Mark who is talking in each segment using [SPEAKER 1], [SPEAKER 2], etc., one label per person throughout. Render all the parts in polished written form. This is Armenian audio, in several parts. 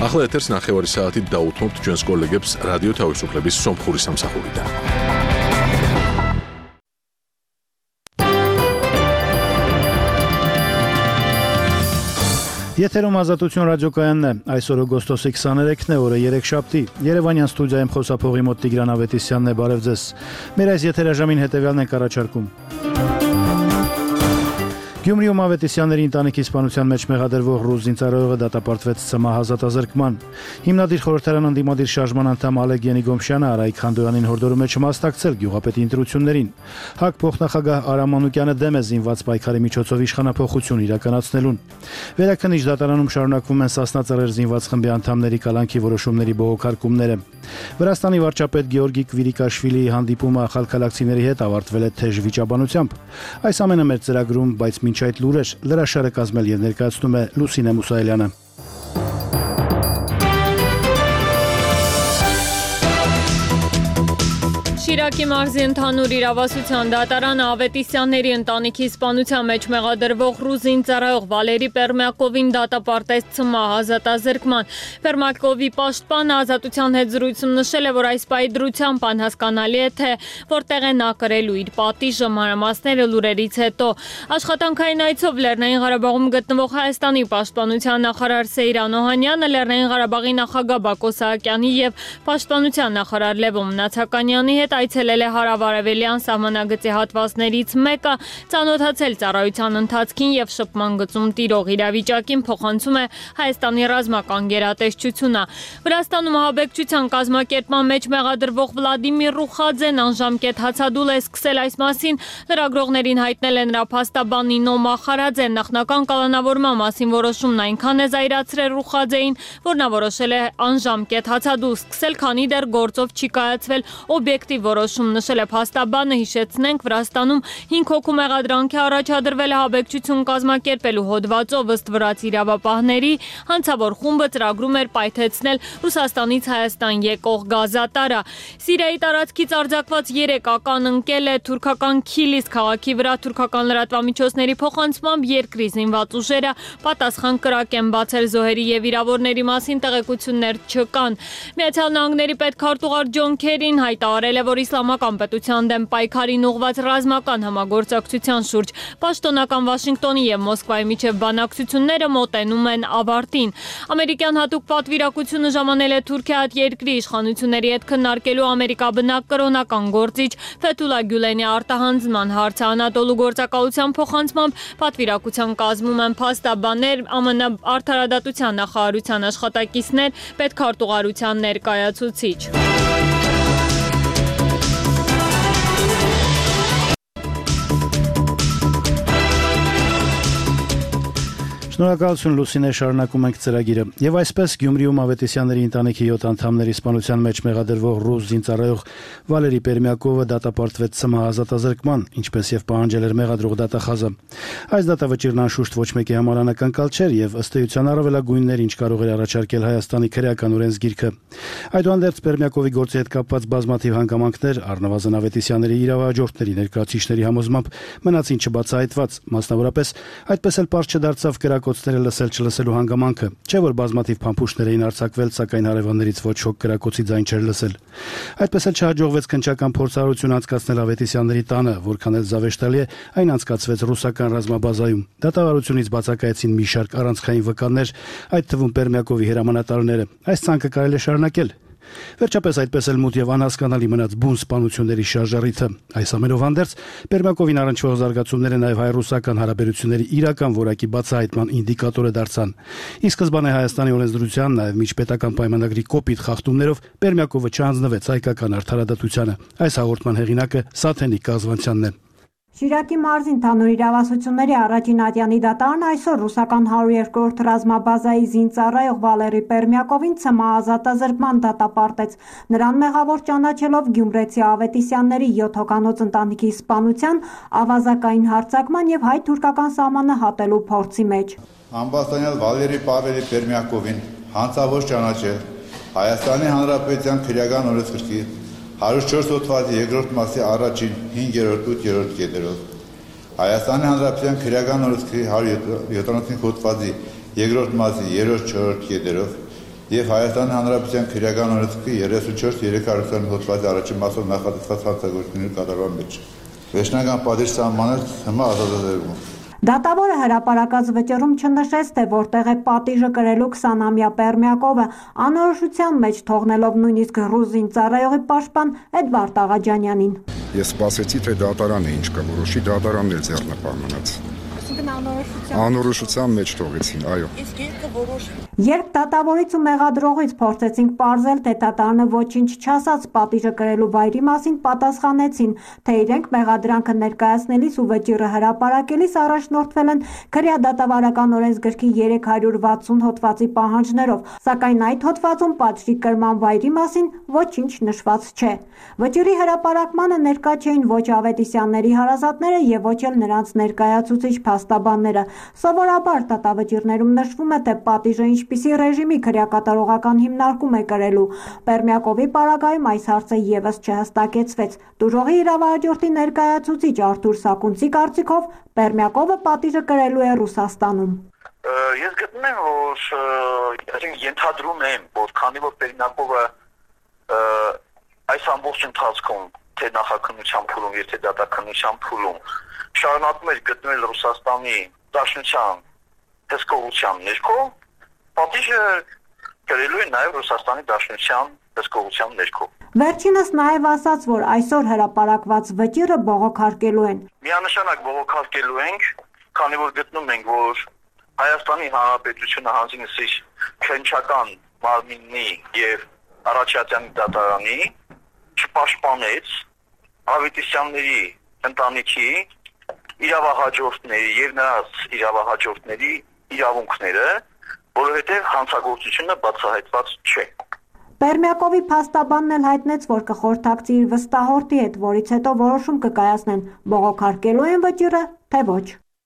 [SPEAKER 1] ახლა ეთერს ნახევარი საათით დაუთმობთ ჩვენს კოლეგებს რადიო თავისუფლების სომხური სამსახურიდან.
[SPEAKER 2] Եթերում ազատություն ռադիոկայանն է, այսօր օգոստոսի 23-ն է, օրը երեքշաբթի, Երևանյան ստուդիայում խոսափողի մոտ Տիգրան Ավետիսյանն է, բարև ձեզ։ Մեր այս եթերաժամին հետևյալն ենք առաջարկում։ Գյումրիում Ավետիսյանների ընտանիքի սպանության մեջ մեղադրվող ռուս զինծառայողը դատապարտվեց սմահազատազրկման։ Հիմնադիր խորհրդարան ընդդիմադիր շարժման անդամ Ալեկ Ենիգոմշյանը Արայիկ Խանդոյանին հորդորում է չմասնակցել գյուղապետի ընտրություններին։ ՀԱԿ փոխնախագահ Արամ Մանուկյանը դեմ է զինված պայքարի միջոցով իշխանափոխություն իրականացնելուն։ Վերաքննիչ դատարանում շարունակվում են Սասնա ծռեր զինված խմբի անդամների կալանքի որոշումների բողոքարկումները։ Վրաստանի վարչապետ Գեորգի Կվիրիկաշվիլիի հանդիպումը խալքալակցիների հետ ավարտվել է թեժ վիճաբանությամբ։ Այս ամենը մեր ծրագրում, բայց մինչ այդ լուրեր լրաշարը կազմել եւ ներկայացնում է Լուսինե Մուսայելյանը։
[SPEAKER 3] Շիրակի մարզի ընդհանուր իրավասության դատարանը Ավետիսյանների ընտանիքի սպանության մեջ մեղադրվող ռուս զինծառայող Վալերի Պերմյակովին դատապարտեց սմահազատազրկման։ Պերմյակովի պաշտպանը Ազատության հետ զրույցում նշել է, որ այս պահի դրությամբ անհասկանալի է, թե որտեղ է նա կրելու իր պատիժը, մանրամասները լուրերից հետո։ Աշխատանքային այցով Լեռնային Ղարաբաղում գտնվող Հայաստանի պաշտպանության նախարար Սեյրան Օհանյանը, Լեռնային Ղարաբաղի նախագահ Բակո Սահակյանի եւ պաշտպանության նախարար Լևո Մնացականյանի հետ այցելել է հարավարևելյան սահմանագծի հատվածներից մեկը, ծանոթացել ծառայության ընթացքին եւ շփման գծում տիրող իրավիճակին, փոխանցում է Հայաստանի ռազմական գերատեսչությունը։ Վրաստանում ահաբեկչության կազմակերպման մեջ մեղադրվող Վլադիմիր Ռուխաձեն անժամկետ հացադուլ է սկսել այս մասին, լրագրողներին հայտնել է նրա փաստաբան Նինո Մախարաձեն։ Նախնական կալանավորման մասին որոշումն այնքան է զայրացրել Ռուխաձեին, որ նա որոշել է անժամկետ հացադուլ սկսել, քանի դեռ գործով չի կայացվել օբյեկտիվ որոշում, նշել է փաստաբանը։ Հիշեցնենք, Վրաստանում 5 հոգու մեղադրանքի առաջադրվել ահաբեկչություն կազմակերպելու հոդվածով, ըստ վրաց իրավապահների, հանցավոր խումբը ծրագրում էր պայթեցնել Ռուսաստանից Հայաստան եկող գազատարը։ Սիրիայի տարածքից արձակված 3 ական ընկել է թուրքական Քիլիս քաղաքի վրա։ Թուրքական լրատվամիջոցների փոխանցմամբ երկրի զինված ուժերը պատասխան կրակ են բացել, զոհերի եւ վիրավորների մասին տեղեկություններ չկան։ Միացյալ Նահանգների պետքարտուղար Ջոն Քերին հայտարարել է, որ իսլամական պետության դեմ պայքարին ուղղված ռազմական համագործակցության շուրջ պաշտոնական Վաշինգտոնի եւ Մոսկվայի միջև բանակցությունները մոտենում են ավարտին։ Ամերիկյան հատուկ պատվիրակությունը ժամանել է Թուրքիա երկրի իշխանությունների հետ քննարկելու ամերիկաբնակ կրոնական գործիչ Ֆեթուլա Գյուլենի արտահանձնման հարցը։ Անատոլու գործակալության փոխանցմամբ պատվիրակության կազմում են փաստաբաններ, ԱՄՆ արդարադատության նախարարության աշխատակիցներ, պետքարտուղարության ներկայացուցիչ։
[SPEAKER 2] Շնորհակալություն Լուսինե, շարունակում ենք ծրագիրը։ Եվ այսպես Գյումրիում Ավետիսյանների ընտանիքի 7 անդամների սպանության մեջ մեղադրվող ռուս զինծառայող Վալերի Պերմյակովը դատապարտվեց սմահազատազրկման, ինչպես եւ պահանջել էր մեղադրող դատախազը։ Այս դատավճիռն անշուշտ ոչ մեկի համար անակնկալ չէր եւ ըստ էության առավելագույններ, ինչ կարող էր առաջարկել Հայաստանի քրեական օրենսգիրքը։ Այդուհանդերձ Պերմյակովի գործի հետ կապված բազմաթիվ հանգամանքներ, առնվազն Ավետիսյանների իրավահաջորդների ներկայացուցիչների համոզմամբ մնացին չբացահայտված, մասնավորապես այդպես էլ պարզ չդարձավ կրակոցները լսել-չլսելու հանգամանքը, չէ որ բազմաթիվ փամփուշտներ էին արձակվել, սակայն հարևաններից ոչ ոք կրակոցի ձայն չէր լսել։ Այդպես էլ չհաջողվեց քննչական փորձառություն անցկացնել Ավետիսյանների տանը, որքան էլ զավեշտալի է, այն անցկացվեց ռուսական ռազմաբազայում։ Դատավարությունից բացակայեցին մի շարք առանցքային վկաններ, այդ թվում Պերմյակովի հրամանատարները։ Այս ցանկը կարելի է շարունակել։ Վերջապես այդպես էլ մութ եւ անհասկանալի մնաց բուն սպանությունների շարժառիթը։ Այս ամենով հանդերձ Պերմյակովին առնչվող զարգացումները նաեւ հայ-ռուսական հարաբերությունների իրական որակի բացահայտման ինդիկատորը դարձան։ Ի սկզբանե Հայաստանի օրենսդրության նաեւ միջպետական պայմանագրի կոպիտ խախտումներով Պերմյակովը չհանձնվեց հայկական արդարադատությանը։ Այս հաղորդման հեղինակը Սաթենիկ Կազվանցյանն է։
[SPEAKER 4] Շիրակի մարզի ընդհանուր իրավասությունների առաջին ատյանի դատարանը այսօր ռուսական 102-րդ ռազմաբազայի զինծառայող Վալերի Պերմյակովին սմահազատազրկման դատապարտեց։ Նրան մեղավոր ճանաչելով Գյումրեցի Ավետիսյանների 7 հոգանոց ընտանիքի սպանության, ավազակային հարձակման եւ հայ-թուրքական սահմանը հատելու փորձի մեջ։
[SPEAKER 5] Ամբաստանյալ Վալերի Պավելի Պերմյակովին հանցավոր ճանաչել Հայաստանի Հանրապետության քրեական օրենսգրքի 104 հոդվածի երկրորդ մասի առաջին 5-րդ 8-րդ կետերով Հայաստանի Հանրապետության քրեական օրենսգրքի 175 հոդվածի երկրորդ մասի 3-4 կետերով եւ Հայաստանի Հանրապետության քրեական օրենսգրքի 34-320 հոդվածի առաջին մասով նախատեսված հանցագործությունների կատարման մեջ։ Վերջնական պատիժ սահմանել հիմա ազատազրկում։
[SPEAKER 4] Դատավորը հրապարակած վճռում չնշեց, թե որտեղ է պատիժը կրելու 20-ամյա Պերմյակովը, անորոշության մեջ թողնելով նույնիսկ ռուզին ծառայողի պաշտպան Էդվարդ Աղաջանյանին։
[SPEAKER 6] Ես սպասեցի, թե դատարանը ինչ կորոշի, դատարանն էլ ձեռնպահ մնաց։ Անորոշության մեջ թողեցին, այո։
[SPEAKER 4] Իսկ երկը որոշ։ Երբ դատավորից ու մեղադրողից փորձեցինք պարզել, թե դատարանը ոչինչ չասաց պատիժը կրելու վայրի մասին, պատասխանեցին, թե իրենք մեղադրանքը ներկայացնելիս ու վճիռը հրապարակելիս առաջնորդվել են քրեադատավարական օրենսգրքի 360 հոդվածի պահանջներով, սակայն այդ հոդվածում պատժի կրման վայրի մասին ոչինչ նշված չէ։ Վճիռի հրապարակմանը ներկա չէին ոչ Ավետիսյանների հարազատները եւ ոչ էլ նրանց ներկայացուցիչ փաստաբանները։ Սովորաբար դատավճիռներում նշվում է, թե պատիժը ինչպիսի ռեժիմի քրեակատարողական հիմնարկում է կրելու։ Պերմյակովի պարագայում այս հարցը եւս չհստակեցվեց։ Դժողի իրավահաջորդի ներկայացուցիչ Արթուր Սակունցի կարծիքով Պերմյակովը պատիժը կրելու է Ռուսաստանում։
[SPEAKER 7] Ես գտնում եմ, որ ենթադրում եմ, որ քանի որ Պերմյակովը այս ամբողջ ընթացքում թե նախաքննության փուլում, եթե դատաքննության փուլում շարունակում էր գտնել Ռուսաստանի Դաշնության հսկողության ներքո, պատիժը կրելու է նաև Ռուսաստանի Դաշնության հսկողության ներքո։
[SPEAKER 4] Վերջինս նաև ասաց, որ այսօր հրապարակված վճիռը բողոքարկելու են։
[SPEAKER 7] Միանշանակ բողոքարկելու ենք, քանի որ գտնում ենք, որ Հայաստանի Հանրապետությունը հանձինս իր քննչական մարմինի եւ Արաչյանի դատարանի չպաշտպանեց Ավետիսյանների ընտանիքի իրավահաջորդների եւ նրանց իրավահաջորդների իրավունքները, որովհետեւ հանցագործությունը բացահայտված չէ։
[SPEAKER 4] Պերմյակովի փաստաբանն էլ հայտնեց, որ կխորհրդակցի իր վստահորդի հետ, որից հետո որոշում կկայացնեն բողոքարկելու են վճիռը, թե ոչ։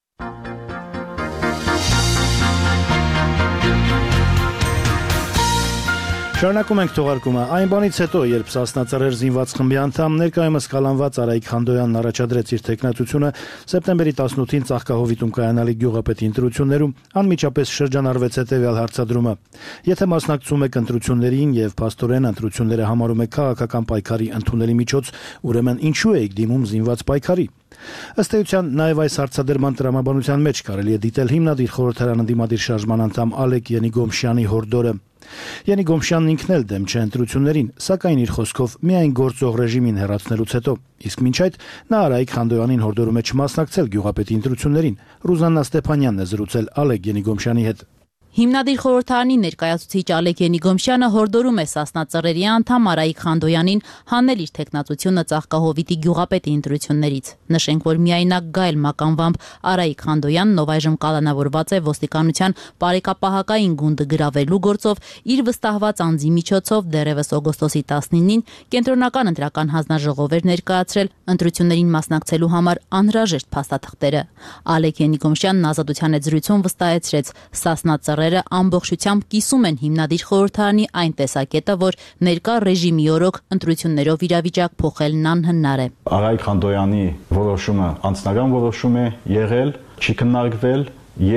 [SPEAKER 2] Շարունակում ենք թողարկումը։ Այն բանից հետո, երբ Սասնա ծռեր զինված խմբի անդամ ներկայումս կալանված Արայիկ Խանդոյանն առաջադրեց իր տեխնատությունը սեպտեմբերի 18-ին Ծաղկահովիտում կայանալիք գյուղապետի ընտրություններում, անմիջապես շրջանառվեց հետևյալ հարցադրումը. Եթե մասնակցում եք ընտրություններին եւ փաստորեն ընտրությունները համարում եք քաղաքական պայքարի ընդունելի միջոց, ուրեմն ինչու եք դիմում զինված պայքարի։ Ըստ էության, նաև այս հարցադրման տրամաբանության մեջ կարելի է դիտել հիմնադիր խորհրդարան ընդդիմադիր շարժման անդամ Ալեկ Ենիգոմշյանի հորդորը։ Ենիգոմշյանն ինքն էլ դեմ չէ ընտրություններին, սակայն իր խոսքով միայն գործող ռեժիմին հեռացնելուց հետո, իսկ մինչ այդ նա Արայիկ Խանդոյանին հորդորում է չմասնակցել գյուղապետի ընտրություններին։ Ռուզաննա Ստեփանյանն է զրուցել Ալեկ Ենիգոմշյանի հետ։
[SPEAKER 8] Հիմնադիր խորհրդարանի ներկայացուցիչ Ալեկ Ենիգոմշյանը հորդորում է Սասնա ծռերի անդամ Արայիկ Խանդոյանին հանել իր տեխնատությունը Ծաղկահովիտի գյուղապետի ընտրություններից։ Նշենք, որ միայնակ Գայլ մականվամբ Արայիկ Խանդոյանն, ով այժմ կալանավորված է ոստիկանության բարեկապահակային գունդը գրավելու գործով, իր վստահված անձի միջոցով դեռևս օգոստոսի 19-ին կենտրոնական ընտրական հանձնաժողով էր ներկայացրել ընտրություններին մասնակցելու համար անհրաժեշտ փաստաթղթերը։ Ալեկ Ենիգոմշյանն Ազատության հետ զրույցում վստահեցրեց, Սասնա ծռերը ամբողջությամբ կիսում են հիմնադիր խորհրդարանի այն տեսակետը, որ ներկա ռեժիմի օրոք ընտրություններով իրավիճակ փոխելն անհնար է։
[SPEAKER 9] Արայիկ Խանդոյանի որոշումը անձնական որոշում է եղել, չի քննարկվել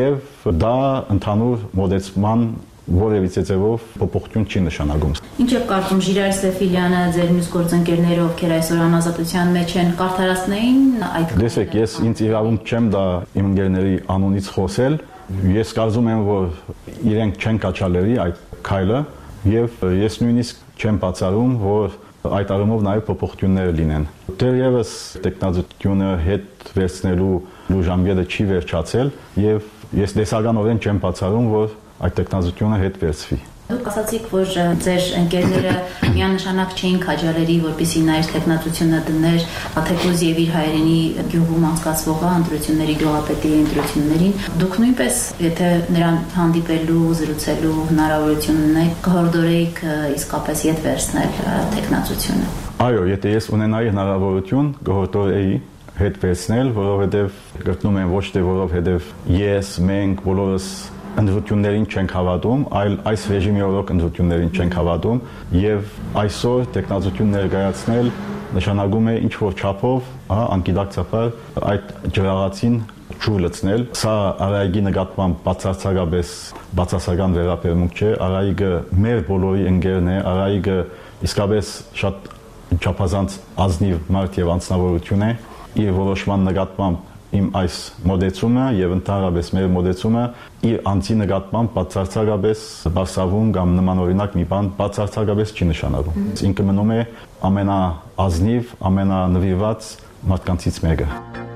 [SPEAKER 9] եւ դա ընդհանուր մոդեցման որևիցե ձևով փոփոխություն չի նշանակում։
[SPEAKER 8] Ինչ եք կարծում, Ժիրայր Սեֆիլյանը, ձեր մյուս գործընկերները, ովքեր այսօր անազատության մեջ են, կարդարացնեին այդ։ Դեսեք, ես ինձ իրավունք չեմ դա իմ ընկերների անունից խոսել։ Ես կարծում եմ, որ իրենք չեն կաչալերի այդ քայլը եւ ես նույնիսկ չեմ բացառում, որ այդ առումով նաեւ փոփոխություններ լինեն։ Դեռևս տեխնազատությունը հետ վերցնելու ժամկետը չի վերջացել եւ ես դեսականորեն չեմ բացառում, որ այդ տեխնազատությունը հետ վերցվի։ Դուք ասացիք, որ ձեր ընկերները միանշանակ չէին քաջալերի, որպեսզի նա իր տեխնատությունը դներ թեկուզ եւ իր հայրենի գյուղում անցկացվող ընտրությունների գյուղապետի ընտրություններին։ Դուք նույնպես, եթե նրան հանդիպելու, զրուցելու հնարավորություն ունեք, կհորդորեիք իսկապես ետ վերցնել տեխնատությունը։ Այո,
[SPEAKER 9] եթե ես ունենայի հնարավորություն, կհորդորեի հետ վերցնել, որովհետեւ գտնում եմ ոչ թե որովհետեւ ես, մենք բոլորս ընտրություններին չենք հավատում, այլ այս ռեժիմի օրոք ընտրություններին չենք հավատում եւ այսօր տեխնազատություն ներկայացնել նշանակում է ինչ որ չափով, անկիդակցաբար այդ ջրաղացին ջուր լցնել։ Սա Արայիկի նկատմամբ բացասական վերաբերմունք չէ, Արայիկը մեր բոլորի ընկերն է, Արայիկը իսկապես շատ չափազանց ազնիվ մարդ եւ անձնավորություն է, իր որոշման նկատմամբ իմ այս մոդեցումը եւ ընդհանրապես մեր մոդեցումը իր անձի նկատմամբ բացարձակապես բարձրավուն կամ նմանօրինակ մի բան բացարձակապես չի նշանակում։ Ինքը մնում է ամենաազնիվ, ամենանվիրված մարդկանցից մեկը։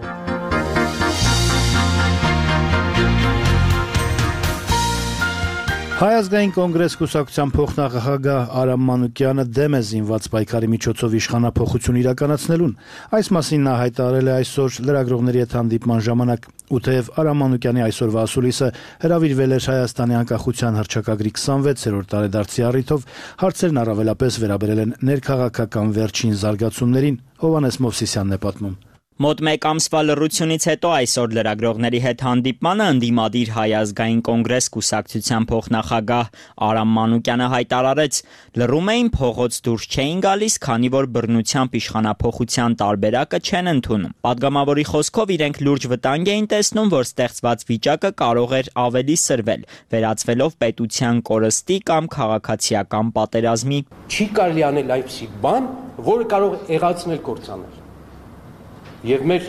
[SPEAKER 2] Հայ ազգային կոնգրես կուսակցության փոխնախագահ Արամ Մանուկյանը դեմ է զինված պայքարի միջոցով իշխանափոխություն իրականացնելուն։ Այս մասին նա հայտարարել է այսօր լրագրողների հետ հանդիպման ժամանակ, ու թեև Արամ Մանուկյանի այսօրվա ասուլիսը հրավիրվել էր Հայաստանի անկախության հռչակագրի 26-րդ տարեդարձի առիթով, հարցերն առավելապես վերաբերել են ներքաղաքական վերջին զարգացումներին։ Հովհաննես Մովսիսյանն է պատմում։
[SPEAKER 10] Մոտ մեկ ամսվա լռությունից հետո այսօր լրագրողների հետ հանդիպմանը ընդդիմադիր Հայ ազգային կոնգրես կուսակցության փոխնախագահ Արամ Մանուկյանը հայտարարեց, լռում էին փողոց դուրս չէին գալիս, քանի որ բռնությամբ իշխանափոխության տարբերակը չեն ընդունում։ Պատգամավորի խոսքով իրենք լուրջ վտանգ էին տեսնում, որ ստեղծված վիճակը կարող էր ավելի սրվել, վերածվելով պետության կորստի կամ քաղաքացիական պատերազմի։
[SPEAKER 11] Չի կարելի անել այնպիսի բան, որը կարող է եղացնել կործանել։ Եվ մեր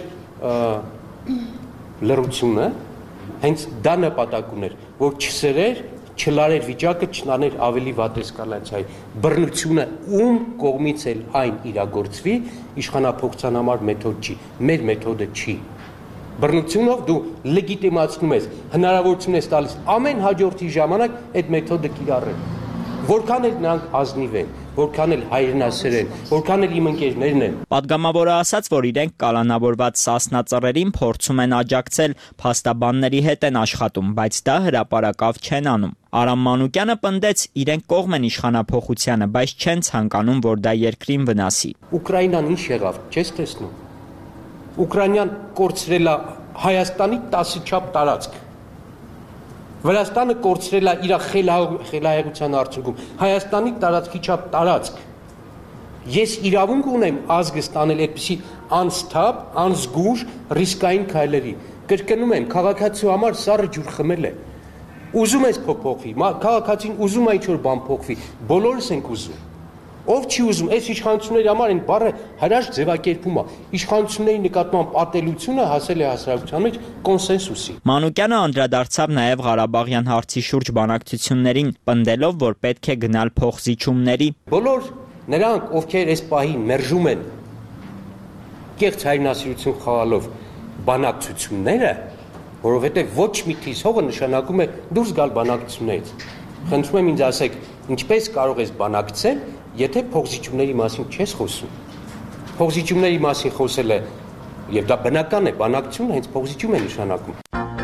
[SPEAKER 11] լռությունը հենց դա նպատակ ուներ, որ չսրեր, չլարեր վիճակը, չնաներ ավելի վատ էսկալացիայի։ Բռնությունը ում կողմից էլ այն իրագործվի, իշխանափոխության համար մեթոդ չի, մեր մեթոդը չի։ Բռնությունով դու լեգիտիմացնում ես, հնարավորություն ես տալիս ամեն հաջորդի ժամանակ այդ մեթոդը կիրառել։ Որքան էլ նրանք ազնիվ են, որքան էլ հայրենասեր են, որքան էլ իմ ընկերներն են։
[SPEAKER 10] Պատգամավորը ասաց, որ իրենք կալանավորված Սասնա ծռերին փորձում են աջակցել, փաստաբանների հետ են աշխատում, բայց դա հրապարակավ չեն անում։ Արամ Մանուկյանը պնդեց, իրենք կողմ են իշխանափոխությանը, բայց չեն ցանկանում, որ դա երկրին վնասի։
[SPEAKER 11] Ուկրաինան ինչ եղավ, չես տեսնում։ Ուկրաինան կորցրել է Հայաստանի 10 չափ տարածք։ Վրաստանը կորցրել է իր խելահեղության արդյունքում Հայաստանի տարածքի չափ տարածք։ Ես իրավունք ունեմ ազգը ստանել այդպիսի անսթափ, անզգուշ, ռիսկային քայլերի։ Կրկնում եմ, քաղաքացու համար սառը ջուր խմել է։ Ուզում ես փոխվի, քաղաքացին ուզում է ինչ-որ բան փոխվի, բոլորս ենք ուզում։ Ով չի ուզում, այս իշխանությունների համար այն բառը հրաշք ձևակերպում է։ Իշխանությունների նկատմամբ ատելությունը հասել է հասարակության մեջ կոնսենսուսի։
[SPEAKER 10] Մանուկյանը անդրադարձավ նաև Ղարաբաղյան հարցի շուրջ բանակցություններին, պնդելով, որ պետք է գնալ փոխզիջումների։
[SPEAKER 11] Բոլոր նրանք, ովքեր այս պահին մերժում են կեղծ հայրենասիրություն խաղալով բանակցությունները, որովհետև ոչ մի քիչ հողը նշանակում է դուրս գալ բանակցություններից։ Խնդրում եմ ինձ ասեք, ինչպես կարող ես բանակցել, եթե փոխզիջումների մասին չես խոսում։ Փոխզիջումների մասին խոսելը, եւ դա բնական է, բանակցությունը հենց փոխզիջում է նշանակում։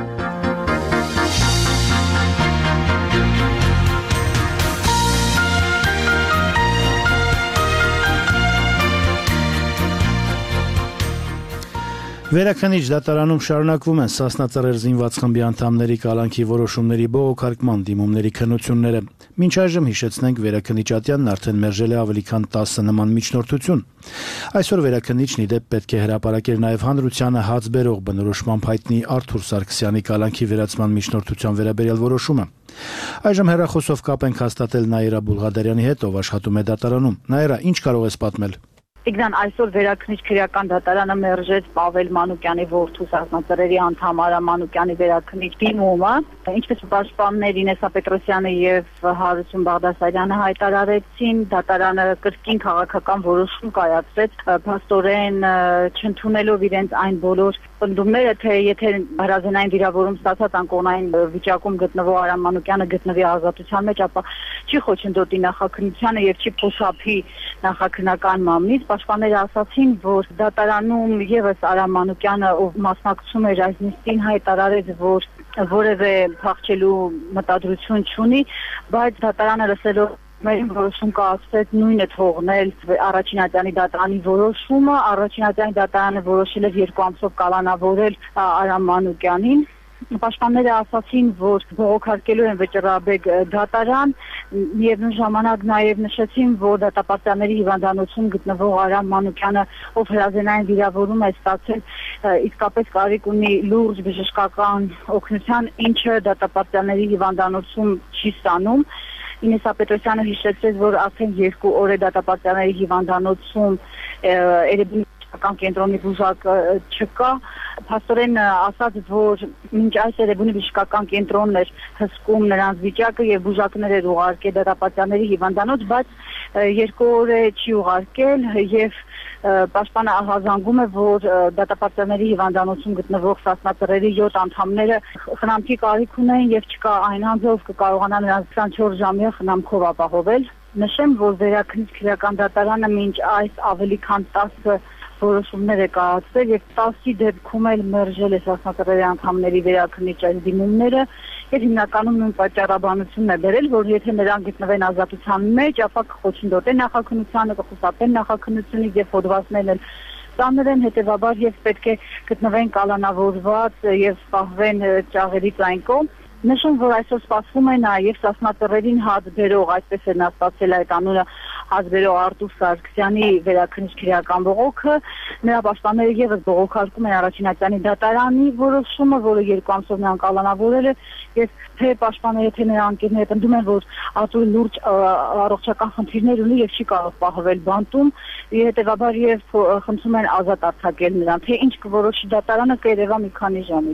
[SPEAKER 2] Վերաքննիչ դատարանում շարունակվում են Սասնա ծռեր զինված խմբի անդամների կալանքի որոշումների բողոքարկման դիմումների քննությունները։ Մինչ այժմ հիշեցնենք, Վերաքննիչ Ատյանն արդեն մերժել է ավելի քան 10 նման միջնորդություն։ Այսօր Վերաքննիչն ի դեպ պետք է հրապարակեր նաև հանրությանը հաց բերող բնորոշմամբ հայտնի Արթուր Սարգսյանի կալանքի վերացման միջնորդության վերաբերյալ որոշումը։ Այժմ հեռախոսով կապ ենք հաստատել Նաիրա Բուլղադարյանի հետ, ով աշխատում է դատարանում։ Նաիրա, ինչ կարող ես պատմել։
[SPEAKER 12] Տիգրան, այսօր Վերաքննիչ քրեական դատարանը մերժեց Պավել Մանուկյանի որդու Սասնա ծռերի անդամ Արամ Մանուկյանի վերաքննիչ դիմումը, ինչպես պաշտպաններ Ինեսա Պետրոսյանը եւ Հարություն Բաղդասարյանը հայտարարեցին, դատարանը կրկին քաղաքական որոշում կայացրեց, փաստորեն չընդունելով իրենց այն բոլոր պնդումները, թե եթե հրազենային վիրավորում ստացած անկողնային վիճակում գտնվող Արամ Մանուկյանը գտնվի ազատության մեջ, ապա չի խոչընդոտի նախաքննությանը եւ չի փոխափի նախաքննական մամլից։ Պաշտպանները ասացին, որ դատարանում եւս Արամ Մանուկյանը, ով մասնակցում էր այս նիստին, հայտարարեց, որ որևէ փախչելու մտադրություն չունի, բայց դատարանը լսելով Մերին որոշում կայացրեց նույնը թողնել առաջին ատյանի դատարանի որոշումը, առաջին ատյանի դատարանը որոշել էր 2 ամսով կալանավորել Արամ Մանուկյանին, Պաշտպանները ասացին, որ բողոքարկելու են Վճռաբեկ դատարան, միևնույն ժամանակ նաև նշեցին, որ դատապարտյալների հիվանդանոցում գտնվող Արամ Մանուկյանը, ով հրազենային վիրավորում է ստացել, իսկապես կարիք ունի լուրջ բժշկական օգնության, ինչը դատապարտյալների հիվանդանոցում չի ստանում։ Ինեսա Պետրոսյանը հիշեցրեց, որ արդեն 2 օր է դատապարտյալների հիվանդանոցում Էրեբունի բժշկական կենտրոնի բուժակ չկա, փաստորեն ասաց, որ մինչ այս Էրեբունի բժշկական կենտրոնն էր հսկում նրանց վիճակը եւ բուժակներ էր ուղարկել դատապարտյալների հիվանդանոց, բայց 2 օր է չի ուղարկել եւ Պաշտպանը ահազանգում է, որ դատապարտյալների հիվանդանոցում գտնվող սասնածռերի 7 անդամները խնամքի կարիք ունեն եւ չկա այն անձը, ով կկարողանա նրանց 24 ժամյա խնամքով ապահովել։ Նշեմ, որ Վերաքննիչ քրեական դատարանը մինչ այս ավելի քան 10 որոշումներ է կայացրել եւ 10-ի դեպքում էլ մերժել է սասնածռերի անդամների վերաքննիչ դիմումները եւ հիմնականում նույն պատճառաբանությունն է բերել, որ եթե նրանք գտնվեն ազատության մեջ, ապա կխոչընդոտեն նախաքննությանը, կխուսափեն նախաքննությունից եւ հոդվածներն էլ ծանր են, հետեւաբար եւ պետք է գտնվեն կալանավորված եւ սպահվեն ճաղերի ցանկով։ Նշում, որ այսօր սպասվում է նաև սասնածռերին հաց բերող, այսպես է նա ստացել այդ անունը, հաց բերող Արտուր Սարգսյանի վերաքննիչ քրեական բողոքը, նրա պաշտպանները եւս բողոքարկում են Առաջինատյանի դատարանի որոշումը, որը 2 ամսով նրան կալանավորել է, եւ թե պաշտպանները, թե նրա ընկերները պնդում են, որ Արտուրը լուրջ առողջական խնդիրներ ունի եւ չի կարող պահվել բանտում, հետեւաբար եւ խնդրում են ազատ արձակել նրան, թե ինչ կորոշի դատարանը կերևա մի քանի ժամի։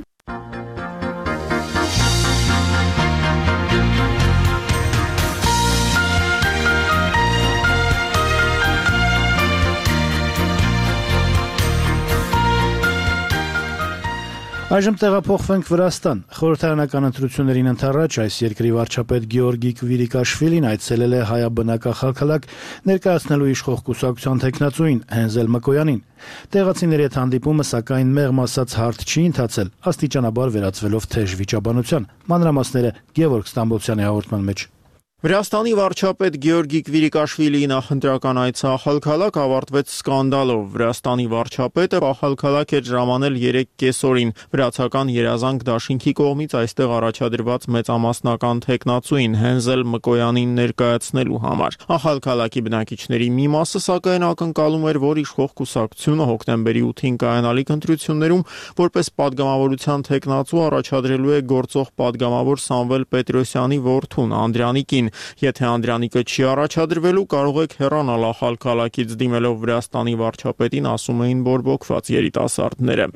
[SPEAKER 2] Այժմ տեղափոխվենք Վրաստան։ Խորհրդարանական ընտրություններին ընդառաջ այս երկրի վարչապետ Գեորգի Կվիրիկաշվիլին այցելել է հայաբնակախալքալակ ներկայացնելու իշխող կուսակցության թեկնածուին Հենզել Մկոյանին։ Տեղացիների հետ հանդիպումը սակայն մեղմ ասած հարթ չի ընթացել, աստիճանաբար վերածվելով թեժ վիճաբանության։ Մանրամասները Գևորգ Ստամբոլցյանի հաղորդման մեջ։
[SPEAKER 13] Վրաստանի վարչապետ Գեորգի Կվիրիկաշվիլիի նախընտրական այցը Ախալքալակ ավարտվեց սկանդալով։ Վրաստանի վարչապետը Ախալքալակ էր ժամանել 3 կեսօրին վրացական երազանք դաշինքի կողմից այստեղ առաջադրված մեծամասնական թեկնածուին Հենզել Մկոյանին ներկայացնելու համար։ Ախալքալակի բնակիչների մի մասը սակայն ակնկալում էր, որ իշխող կուսակցությունը հոկտեմբերի 8-ին կայանալիք ընտրություններում որպես падգամավորության թեկնածու առաջադրելու է գործող падգամավոր Սամվել Պետրոսյանի որդուն Անդրանիկին։ Եթե Անդրանիկը չի առաջադրվելու, կարող եք հեռանալ Ախալքալակից, դիմելով Վրաստանի վարչապետին, ասում էին բորբոքված երիտասարդները։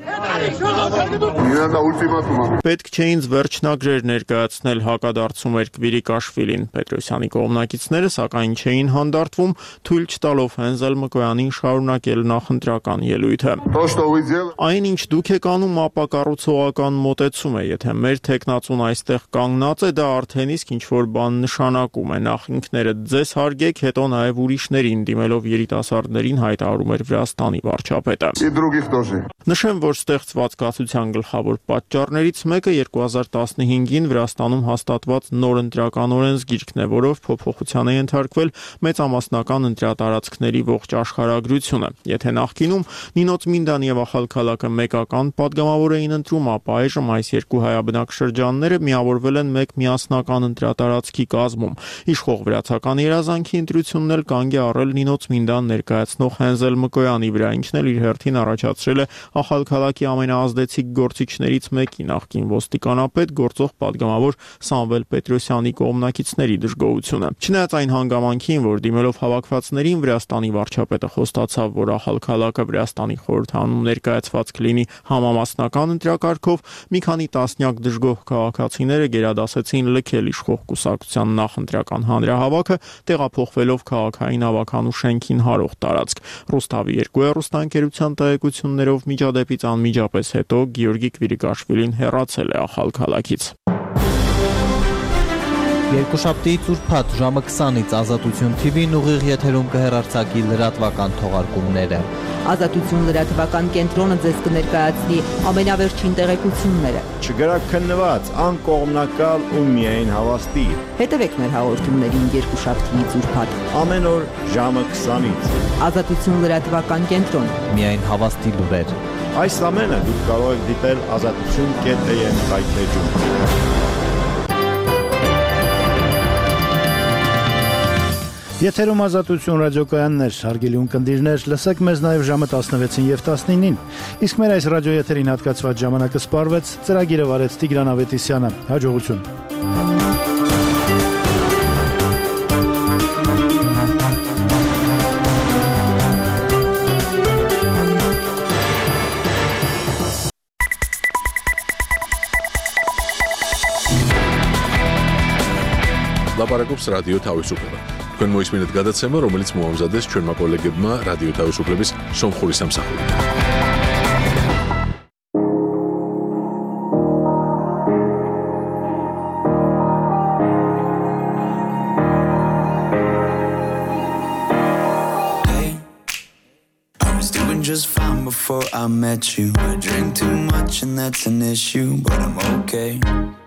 [SPEAKER 13] Պետք չէ ինձ վերջնագրեր ներկայացնել, հակադարձում էր Կվիրիկաշվիլին։ Պետրոսյանի կողմնակիցները սակայն չէին հանդարտվում, թույլ չտալով Հենզել Մկոյանին շարունակել նախընտրական ելույթը։ Այն, ինչ դուք եք անում, ապակառուցողական մոտեցում է, եթե մեր թեկնածուն այստեղ կանգնած է, դա արդեն իսկ ինչ-որ բան նշանակում է, նախ ինքներդ ձեզ հարգեք, հետո նաև ուրիշներին, դիմելով երիտասարդներին հայտարարում էր Վրաստանի վարչապետը։ Նշեմ, որ ստեղծված կացության գլխավոր պատճառներից մեկը 2015-ին Վրաստանում հաստատված նոր ընտրական օրենսգիրքն է, որով փոփոխության է ենթարկվել մեծամասնական ընտրատարածքների ողջ աշխարհագրությունը։ Եթե նախկինում Նինոց Մինդան եւ Ախալքալակը մեկական падգամավոր էին ընտրում, ապա այժմ այս երկու հայաբնակ շրջանները միավորվել են մեկ միասնական ընտրատարածքի կազմում։ Իշխող վրացական երազանքի ընտրությունն էլ կանգ է առել Նինոց Մինդան ներկայացնող Հենզել Մկոյանի վրա, ինչն էլ իր հերթին առաջացրել է Ախալքալակի ամենաազդեցիկ գործիչներից մեկի, նախկին ոստիկանապետ, գործող падգամավոր Սամվել Պետրոսյանի կողմնակիցների դժգոհությունը։ Չնայած այն հանգամանքին, որ դիմելով հավաքվածներին Վրաստանի վարչապետը խոստացավ, որ Ախալքալակը Վրաստանի խորհրդանում ներկայացված կլինի համամասնական ընտրակարգով, մի քանի տասնյակ դժգոհ քաղաքացիները գերադասեցին լքել իշխող կուսակցության նախընտրական հանրահավաքը, տեղափոխվելով քաղաքային ավականու շենքին հարող տարածք։ Ռուստավի 2 հեռուստաընկերության տեղեկություններով միջադեպից անմիջապես հետո Գեորգի Կվիրիկաշվիլին հեռացել է Ախալքալակից։
[SPEAKER 14] Երկուշաբթիից ուրբաթ ժամը 20-ից Ազատություն TV-ն ուղիղ եթերում կհեռարձակի լրատվական թողարկումները։
[SPEAKER 15] Ազատություն լրատվական կենտրոնը ձեզ կներկայացնի ամենավերջին տեղեկությունները։
[SPEAKER 16] Չգրաքննված, անկողմնակալ ու միայն հավաստի։
[SPEAKER 15] Հետևեք մեր հաղորդումներին երկուշաբթիից ուրբաթ
[SPEAKER 16] ամեն օր ժամը 20-ից։
[SPEAKER 15] Ազատություն լրատվական կենտրոն,
[SPEAKER 14] միայն հավաստի լուրեր։
[SPEAKER 16] Այս ամենը դուք կարող եք դիտել azatutun.am սայթեջում։
[SPEAKER 2] Եթերում Ազատություն ռադիոկայաններ, հարգելի ունկնդիրներ, լսեք մեզ նաև ժամը 16-ին եւ 19-ին։ Իսկ մեր այս ռադիոեթերին հատկացված ժամանակը սպառվեց, ծրագիրը վարեց Տիգրան Ավետիսյանը։ Հաջողություն։
[SPEAKER 1] Լապարակոպս ռադիո თავისუფლება თქვენ მოისმინეთ გადაცემა, რომელიც მოამზადეს ჩვენმა კოლეგებმა რადიო თავისუფლების სომხური სამსახური.
[SPEAKER 17] I was doing just fine before I met you. I drink too much and that's an issue, but I'm okay.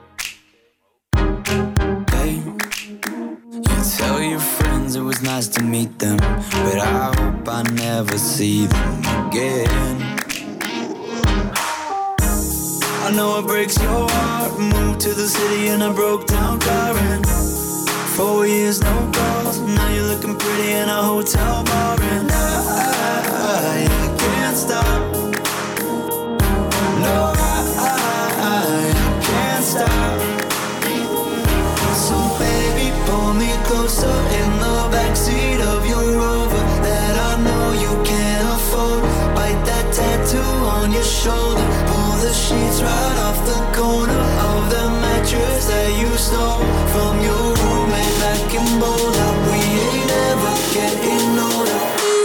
[SPEAKER 17] Tell your friends it was nice to meet them, but I hope I never see them again. I know it breaks your heart. Moved to the city in a broke down car and 4 years no calls. Now you're looking pretty in a hotel bar and I can't stop. No, I can't stop. So baby, pull me closer in the backseat of your Rover that I know you can't afford. Bite that tattoo on your shoulder. Pull the sheets right off the corner of the mattress that you stole from your roommate back in Boulder. We ain't ever getting older.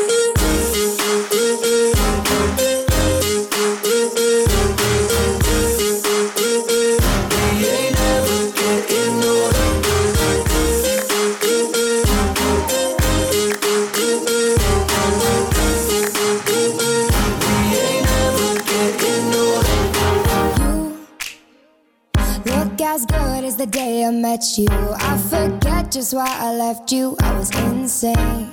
[SPEAKER 18] As good as the day I met you. I forget just why I left you. I was insane.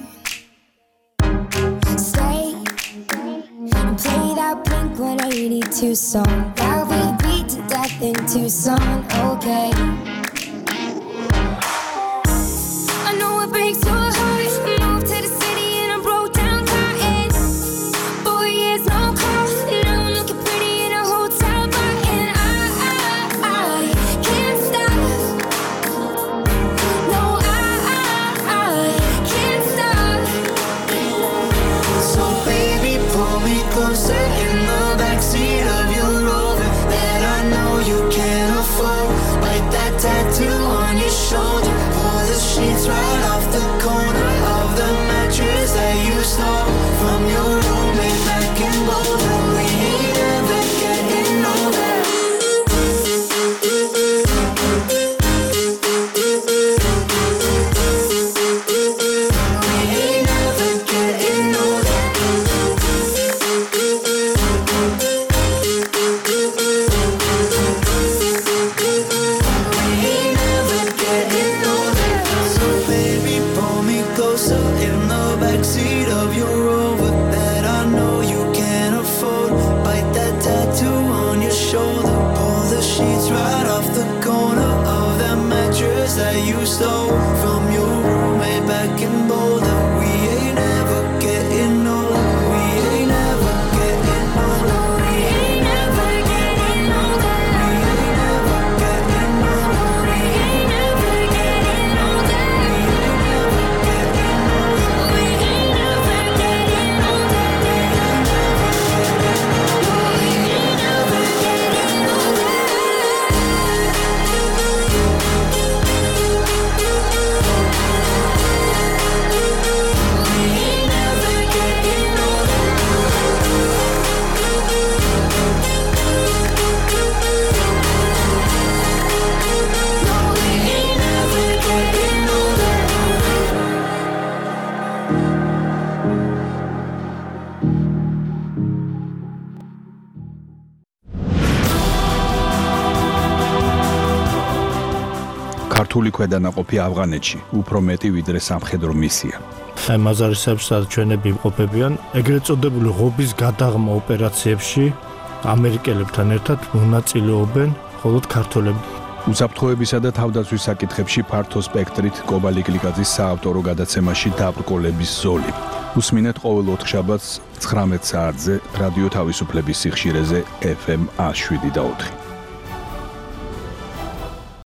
[SPEAKER 18] Stay and play that Blink-182 song that we beat to death in Tucson. Okay. I know it breaks your heart. Moved to the city in a broke down car and 4 years no call. Now I'm looking pretty in a hotel bar and I can't stop. No, I can't stop.
[SPEAKER 17] So baby, pull me closer in the backseat of your Rover that I know you can't afford. Bite that tattoo on your shoulder. Pull the sheets right off the corner of the mattress that you stole from your roommate back in Boulder. We ain't ever getting older. We ain't ever getting older. We ain't ever getting older. So baby, pull me closer in the backseat of your Rover that I know you can't afford. Bite that tattoo on your shoulder. Pull the sheets right off the corner of that mattress that you stole from your roommate back in Boulder. We ain't ever getting older. We ain't ever getting older. We ain't ever getting older. We ain't ever getting older. We ain't ever getting older. We ain't ever getting older. We ain't ever getting older. We ain't ever getting older.
[SPEAKER 19] ქართული ქვედანაყოფი ავღანეთში უფრო მეტი ვიდრე სამხედრო მისია.
[SPEAKER 20] აი მაზარისებს ჩვენები იმყოფებიან ეგრეთ წოდებული ღობის გადაღმა ოპერაციებში ამერიკელებთან ერთად მონაწილეობენ მხოლოდ ქართველები.
[SPEAKER 19] უსაფრთხოებისა და თავდაცვის საკითხებში ფართო სპექტრით კობალი გლიკაძის საავტორო გადაცემაში დაბრკოლების ზოლი. უსმინეთ ყოველ 4 შაბათს 19 საათზე რადიო თავისუფლების სიხშირეზე FM 107 და 4.